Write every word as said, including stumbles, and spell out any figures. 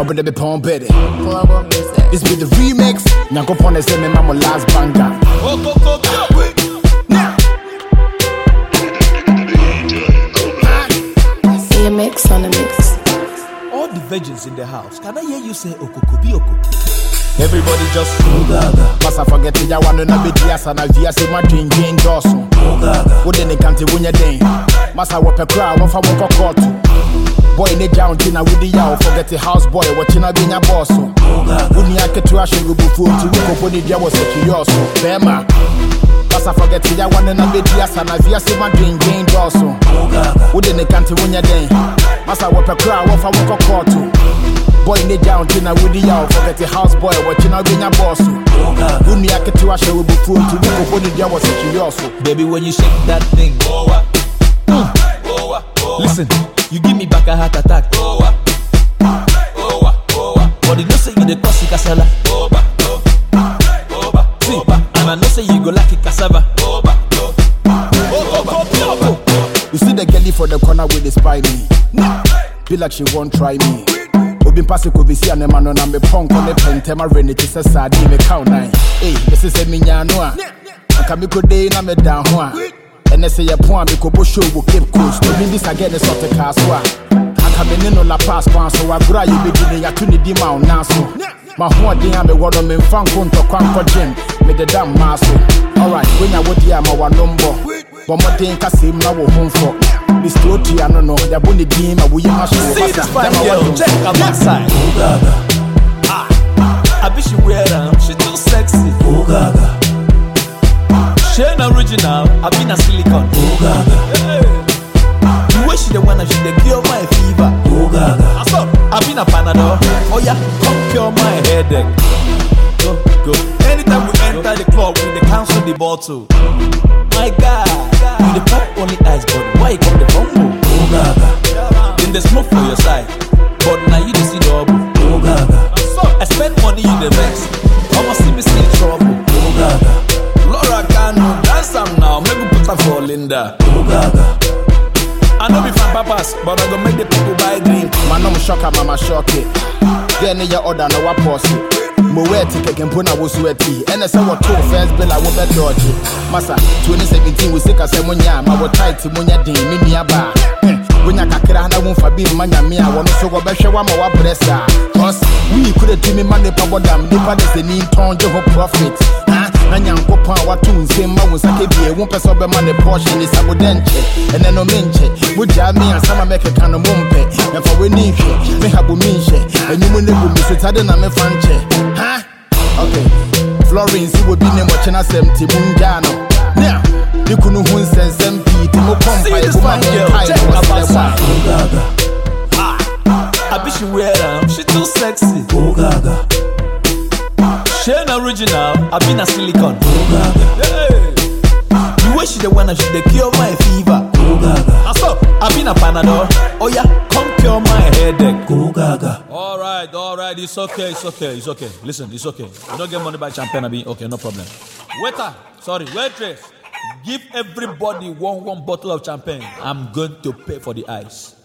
but they be pound better. Global music. This be the remix. Nyanko Pone say me mama last banger. Oh, go, go, go. Now. See a mix on the mix. All the virgins in the house, can I hear you say Okokobi Oko? Everybody just oh gaga. Masa forget ya wano na be dia sana via se ma twin twin doso. Oh gaga. Wo de ne kante wonya den. Masa wo pe kra wo fa wo kokot. Boy ne down tina with the yaw forget the house boy watching a binya boss. Oh gaga. Uni ake to ashe go bufu to wo ko ni dia wo se kiyoso. Bema. Masa forget ya wano na be dia sana via se ma twin twin doso. Oh gaga. Wo de ne kante wonya den. Masa wo pe kra wo fa wo kokot. Boy ne down tina with the yaw forget the house boy watching a binya boss. Uni ake to ashe go bufu to wo ko ni dia wo se kiyoso. Baby, when you shake that thing, oh wa, mm. oh wa, oh wa. Listen, you give me back a heart attack. Oh wa, oh wa, oh wa. But you know say you the cause kasala. Oh wa, oh, oh wa, see, oh wa. And I know say you go like it cassava. Oh wa, oh, oh wa, oh wa. You see the girlie for the corner with the spy me. Be like she won't try me. Obi passe ko bisi ane mano na me punk on the pentema rene ti se sadi me count nine. Hey, this is a minya no a. Aka me ko dey na me down ho a. Ene se ye pon me ko bo show wo Cape Coast. Obi this again is sort of castle a. Aka me ne no la pass pan so agura ye be di ya to ni di ma na so. Ma ho den a me wodo me mfa nko to kwan ko gym. Me de dam ma so. Alright, when ya wodi a ma wa number. But more den ka sim na wo honfo. This story I don't know. Ya boni di ma wo ye ma so. See this fine girl, check her backside. Oh gaga. Ah, I bet she wear them. She too sexy. Oh gaga. She an original. I been a silicone. Oh gaga. Hey. The way she the one, she the cure my fever. Oh gaga. I saw. I been a Panadol. Oh yeah, come cure my headache. Go go. Anytime we enter the club, we the cancel the bottle. My God, you the pop only ice, but why you got the combo? Oh gaga. Then the smoke for your side, but now you the see double. Oh gaga. I spend money in the vex. I'ma see me see trouble. Oh gaga. Laura Cano, dance some now, maybe put her for Linda. Oh gaga. I know be fan papas, but I go make the people buy drink. Man, I'm shock, mama shock it. Then you order no wa posse. Mo wear ticket can put na wo sweaty. And I say what two fans bill I wo be dodge. Massa twenty seventeen we sick as a munya, ma wo tight munya din me nia ba. When ya kakra na won fa bi manya me a wo no so go be hwe wa ma wa pressa. Cause we could have me money pa bodam, the pa dey need ton je ho profit. Ha na nyankopon wa tu nsem ma wo sake bi e won pese obe money portion is abodenche. And then no menche, wo ja me and sama make kan no mompe. Na fa we ni hwe, me habu mi hwe. Enyumu ne bu mi sitade na me fanche. Huh? Okay. Florence will be name watching us empty munjano. Now, you couldn't win sense M P to mo pump by this fine girl, check her backside. Oh gaga. Ah, I bet she wear them. She too sexy. Oh gaga. She an original. I been a silicone. Oh gaga. Hey. The way she the one, she the cure my fever. Oh gaga. I saw. I been a Panadol. Oh yeah, come cure my headache. Oh gaga. All right, all right, it's okay, it's okay, it's okay. Listen, it's okay. You don't get money by champagne, I mean, okay, no problem. Waiter, sorry, waitress, give everybody one one bottle of champagne. I'm going to pay for the ice.